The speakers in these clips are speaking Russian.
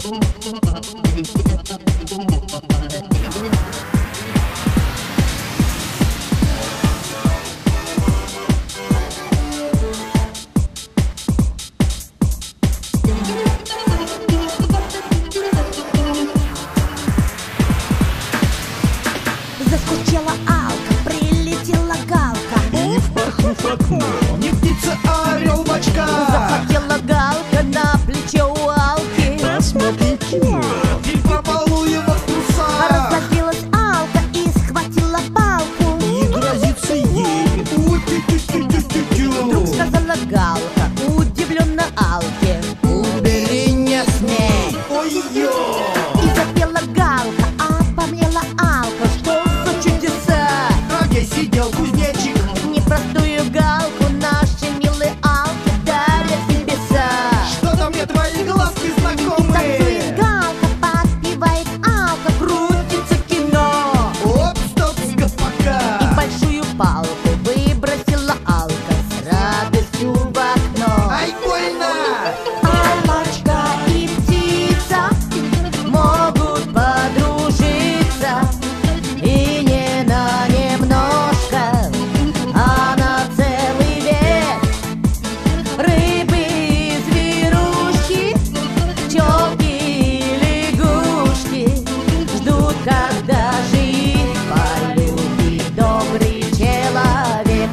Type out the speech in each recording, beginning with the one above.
Заскучала алка, прилетела галка, И впахнув окно, Не птица, а орел в очках. захотела галка на плечо у алки. посмотри кино. Фильм про Балуева в трусах. Разозлилась алка и схватила палку. И грозится ей. Вдруг сказала галка, удивленно алке: убери, не смей. Ой-ё! И запела галка, а помнела алка, что за чудеса. А где сидел кузнечик? Непростую галку наши милые алки дарят небеса. Что-то мне твои глазки Танцует знакомые. галка, подпевает алка, крутится кино. Оп, стоп, пока. И большую палку выбросила алка с радостью в окно. Ай, больно! Алочка и птица могут подружиться, и не на немножко, а на целый век. Рыбы и зверушки, пчелки и лягушки ждут, когда же их полюбит добрый человек.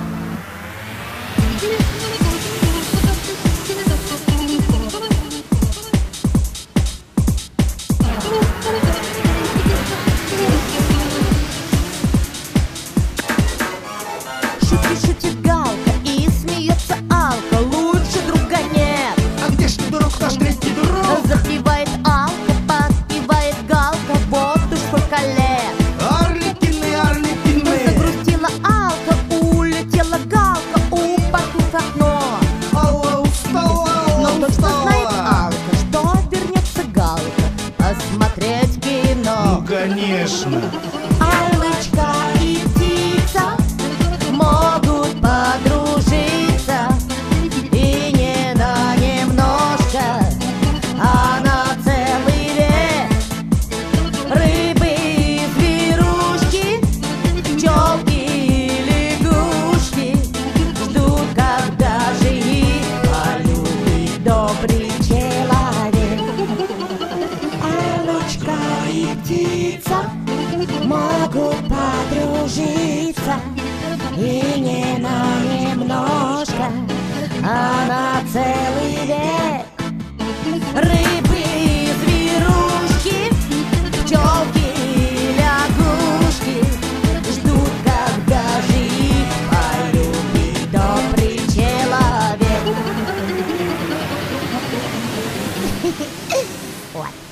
Шутит галка и смеется алка, лучше друга нет. А где ж друг наш третий друг? Запевает алка, подпевает галка, вот уж сколько лет. Орликины, орликины. Загрустила алка, улетела галка, упахнув окно. Алла устала, Но Алла точно знает устала. алка, что вернется галка посмотреть кино. Ну, конечно. Алочка и птица могут подружиться, и не на немножко, а на целый век. Рыбы и зверушки, пчелки и лягушки ждут, когда же их полюбит добрый человек. Алочка и птица могут подружиться, и не на немножко, а на целый век. Рыбы и зверушки, пчелки и лягушки ждут, когда же их полюбит добрый человек. Вот.